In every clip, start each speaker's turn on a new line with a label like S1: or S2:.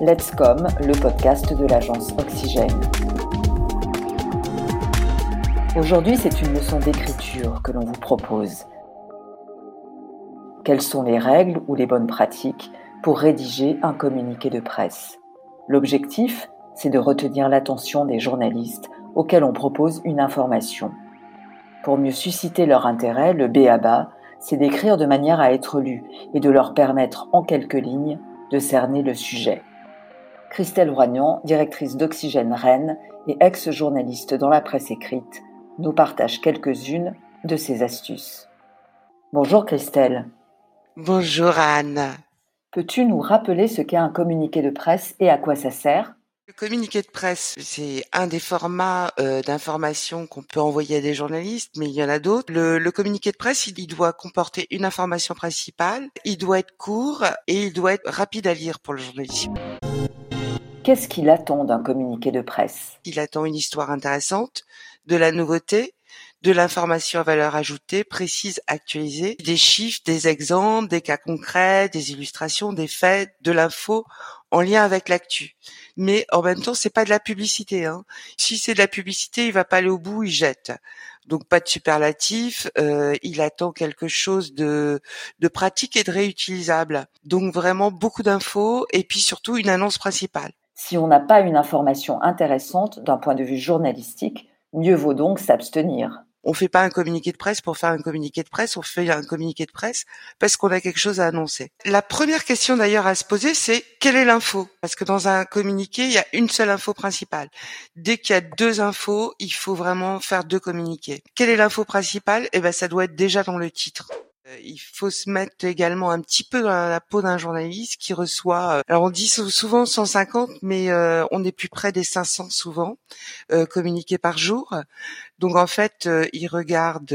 S1: Let's Com, le podcast de l'agence Oxygène. Aujourd'hui, c'est une leçon d'écriture que l'on vous propose. Quelles sont les règles ou les bonnes pratiques pour rédiger un communiqué de presse ? L'objectif, c'est de retenir l'attention des journalistes auxquels on propose une information. Pour mieux susciter leur intérêt, le b.a.-ba, c'est d'écrire de manière à être lu et de leur permettre en quelques lignes de cerner le sujet. Christelle Roignan, directrice d'Oxygène Rennes et ex-journaliste dans la presse écrite, nous partage quelques-unes de ses astuces. Bonjour Christelle.
S2: Bonjour Anne.
S1: Peux-tu nous rappeler ce qu'est un communiqué de presse et à quoi ça sert ?
S2: Le communiqué de presse, c'est un des formats d'information qu'on peut envoyer à des journalistes, mais il y en a d'autres. Le communiqué de presse, il doit comporter une information principale, il doit être court et il doit être rapide à lire pour le journaliste.
S1: Qu'est-ce qu'il attend d'un communiqué de presse ?
S2: Il attend une histoire intéressante, de la nouveauté, de l'information à valeur ajoutée, précise, actualisée, des chiffres, des exemples, des cas concrets, des illustrations, des faits, de l'info en lien avec l'actu. Mais en même temps, c'est pas de la publicité, hein. Si c'est de la publicité, il va pas aller au bout, il jette. Donc pas de superlatif, il attend quelque chose de pratique et de réutilisable. Donc vraiment beaucoup d'infos et puis surtout une annonce principale.
S1: Si on n'a pas une information intéressante d'un point de vue journalistique, mieux vaut donc s'abstenir.
S2: On fait pas un communiqué de presse pour faire un communiqué de presse, on fait un communiqué de presse parce qu'on a quelque chose à annoncer. La première question d'ailleurs à se poser, c'est quelle est l'info ? Parce que dans un communiqué, il y a une seule info principale. Dès qu'il y a deux infos, il faut vraiment faire deux communiqués. Quelle est l'info principale ? Ça doit être déjà dans le titre. Il faut se mettre également un petit peu dans la peau d'un journaliste qui reçoit, alors on dit souvent 150, mais on est plus près des 500 souvent, communiqués par jour. Donc en fait, il regarde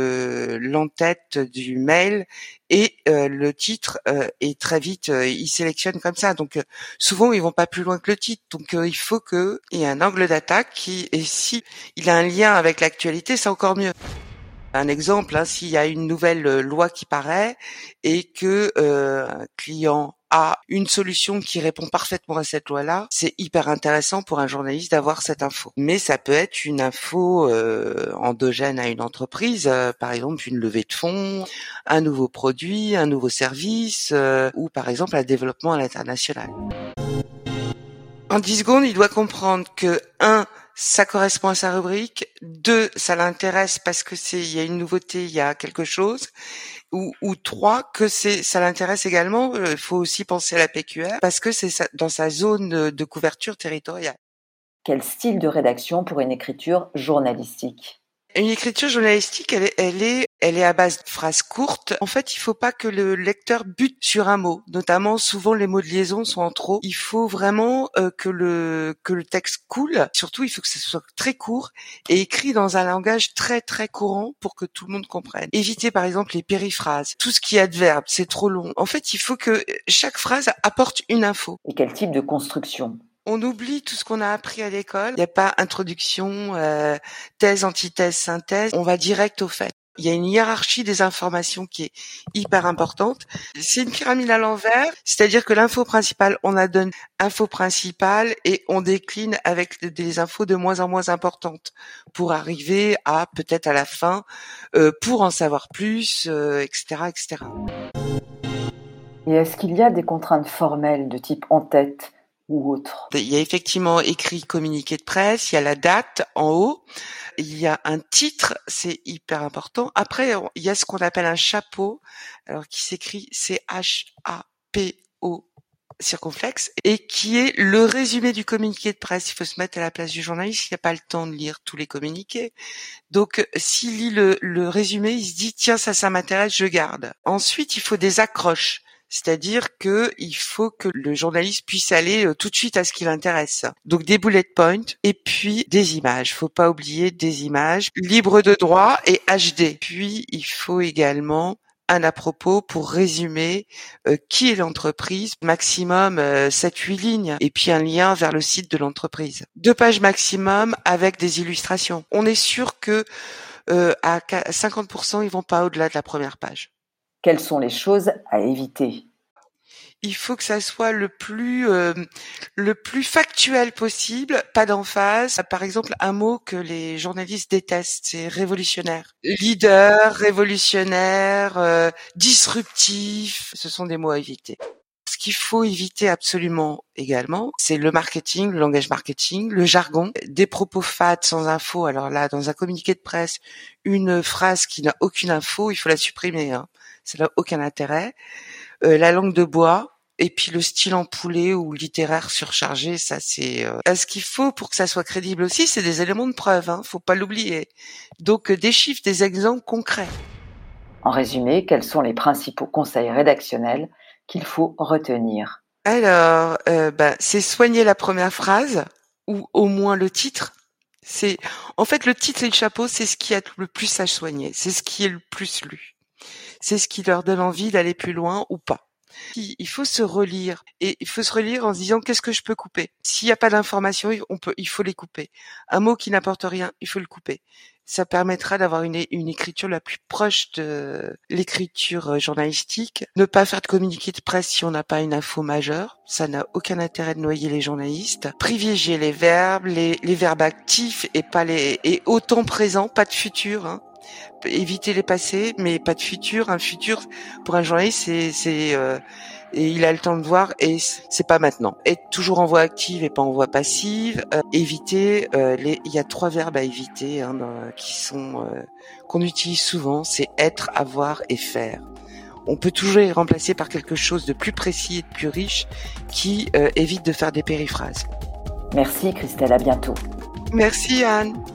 S2: l'entête du mail et le titre et très vite, il sélectionne comme ça. Donc souvent, ils vont pas plus loin que le titre. Donc il faut qu'il y ait un angle d'attaque et si il a un lien avec l'actualité, c'est encore mieux. Un exemple, s'il y a une nouvelle loi qui paraît et que un client a une solution qui répond parfaitement à cette loi-là, c'est hyper intéressant pour un journaliste d'avoir cette info. Mais ça peut être une info endogène à une entreprise, par exemple une levée de fonds, un nouveau produit, un nouveau service ou par exemple un développement à l'international. En 10 secondes, il doit comprendre que 1, ça correspond à sa rubrique, 2, ça l'intéresse parce que il y a une nouveauté, il y a quelque chose, ou 3, que ça l'intéresse également, il faut aussi penser à la PQR, parce que c'est dans sa zone de couverture territoriale.
S1: Quel style de rédaction pour une écriture journalistique ?
S2: Une écriture journalistique, elle est à base de phrases courtes. En fait, il faut pas que le lecteur bute sur un mot. Notamment, souvent, les mots de liaison sont en trop. Il faut vraiment que le texte coule. Surtout, il faut que ce soit très court et écrit dans un langage très, très courant pour que tout le monde comprenne. Évitez, par exemple, les périphrases. Tout ce qui est adverbe, c'est trop long. En fait, il faut que chaque phrase apporte une info.
S1: Et quel type de construction ?
S2: On oublie tout ce qu'on a appris à l'école. Il n'y a pas introduction, thèse, antithèse, synthèse. On va direct au fait. Il y a une hiérarchie des informations qui est hyper importante. C'est une pyramide à l'envers, c'est-à-dire que l'info principale, on la donne info principale et on décline avec des infos de moins en moins importantes pour arriver à peut-être à la fin, pour en savoir plus, etc., etc.
S1: Et est-ce qu'il y a des contraintes formelles de type en-tête ou autre ?
S2: Il y a effectivement écrit communiqué de presse, il y a la date en haut, il y a un titre, c'est hyper important. Après, il y a ce qu'on appelle un chapeau, alors qui s'écrit C-H-A-P-O circonflexe, et qui est le résumé du communiqué de presse. Il faut se mettre à la place du journaliste, il n'y a pas le temps de lire tous les communiqués. Donc, s'il lit le résumé, il se dit, tiens, ça m'intéresse, je garde. Ensuite, il faut des accroches. C'est-à-dire que il faut que le journaliste puisse aller tout de suite à ce qui l'intéresse. Donc des bullet points et puis des images. Faut pas oublier des images libres de droit et HD. Puis il faut également un à propos pour résumer qui est l'entreprise, maximum 7-8 lignes, et puis un lien vers le site de l'entreprise. 2 pages maximum avec des illustrations. On est sûr que à 50%, ils vont pas au-delà de la première page.
S1: Quelles sont les choses à éviter ?
S2: il faut que ça soit le plus factuel possible, pas d'emphase. Par exemple, un mot que les journalistes détestent, c'est révolutionnaire. Leader, révolutionnaire, disruptif, ce sont des mots à éviter. Ce qu'il faut éviter absolument également, c'est le marketing, le langage marketing, le jargon, des propos fades sans info. Alors là, dans un communiqué de presse, une phrase qui n'a aucune info, il faut la supprimer, hein. Ça n'a aucun intérêt. La langue de bois, et puis le style empoulé ou littéraire surchargé, ça c'est... Ce qu'il faut pour que ça soit crédible aussi, c'est des éléments de preuve, hein, faut pas l'oublier. Donc des chiffres, des exemples concrets.
S1: En résumé, quels sont les principaux conseils rédactionnels qu'il faut retenir?
S2: Alors, c'est soigner la première phrase, ou au moins le titre. En fait, le titre et le chapeau, c'est ce qui est le plus à soigner, c'est ce qui est le plus lu. C'est ce qui leur donne envie d'aller plus loin ou pas. Il faut se relire, et il faut se relire en se disant qu'est-ce que je peux couper. S'il n'y a pas d'informations, il faut les couper. Un mot qui n'apporte rien, il faut le couper. Ça permettra d'avoir une écriture la plus proche de l'écriture journalistique. Ne pas faire de communiqué de presse si on n'a pas une info majeure. Ça n'a aucun intérêt de noyer les journalistes. Privilégier les verbes, les verbes actifs et au temps présent, pas de futur, hein. Éviter les passés, mais pas de futur. Un futur pour un journaliste, et il a le temps de voir, et c'est pas maintenant. Être toujours en voie active et pas en voie passive. Éviter il y a 3 verbes à éviter, hein, qu'on utilise souvent, c'est être, avoir et faire. On peut toujours les remplacer par quelque chose de plus précis et de plus riche qui évite de faire des périphrases.
S1: Merci Christelle, à bientôt.
S2: Merci Anne.